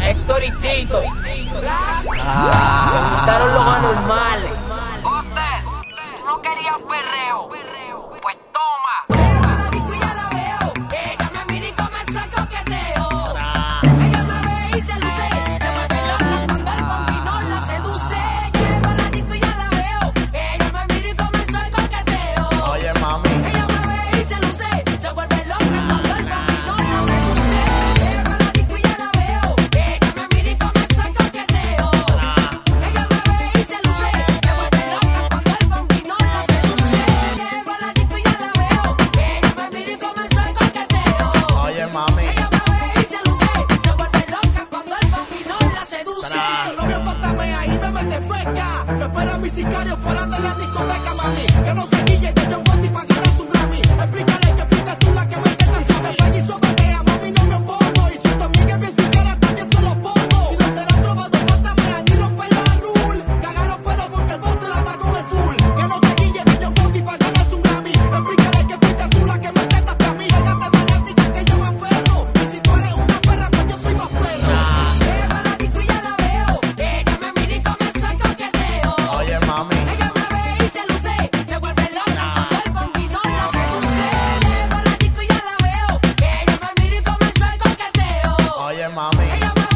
Héctor y Tito. Se juntaron los anormales. Usted no quería perreo. Pues toma. La disco y ya la veo. Ella me mira y comenzó el coqueteo. Ella me ve y se luce. Se vuelve loca cuando el bambino la seduce. Llego a la disco y ya la veo. Ella me mira y comenzó el coqueteo. Oye, mami. Ella me ve y se luce. Se vuelve loca cuando el bambino la seduce. Llego a la disco y ya la veo. Ella me mira y comenzó el coqueteo. Ella me ve y se luce. Se vuelve loca cuando el bambino la seduce. Llego a la disco y ya la veo. Ella me mira y comenzó el coqueteo. Oye, mami. Ella me ve y se luce. Se vuelve loca cuando el bambino la seduce. Tu novio fantasmea y me mete fresca. Me espera mi sicario fuera de la discoteca, mami. Que no se guille, que yo voy pa' ganar su Grammy. Explícale que fuiste tú la que me queda sabe. Y sobetea, mami, no me opongo. Y si tu amiga es bien sincera, también se lo pongo. Si los de la trova dos fantasmean y rompen la rule. Cagaron pedo porque el bote la da con el full. Que no se guille, que yo voy pa' ganar su Grammy. Explícale que fuiste tú la que me queda a mí. Pégate fanática que yo me aferro. Y si tú eres una perra, pues yo soy más perro. Llego a la disco y ya la veo. Ella me mira y comenzó el coqueteo. Oye, mami. Ella me ve y se luce. Se vuelve loca cuando el bambino la seduce. Llego a la disco y ya la veo. Ella me mira y comenzó el coqueteo. Oye, mami. Ella me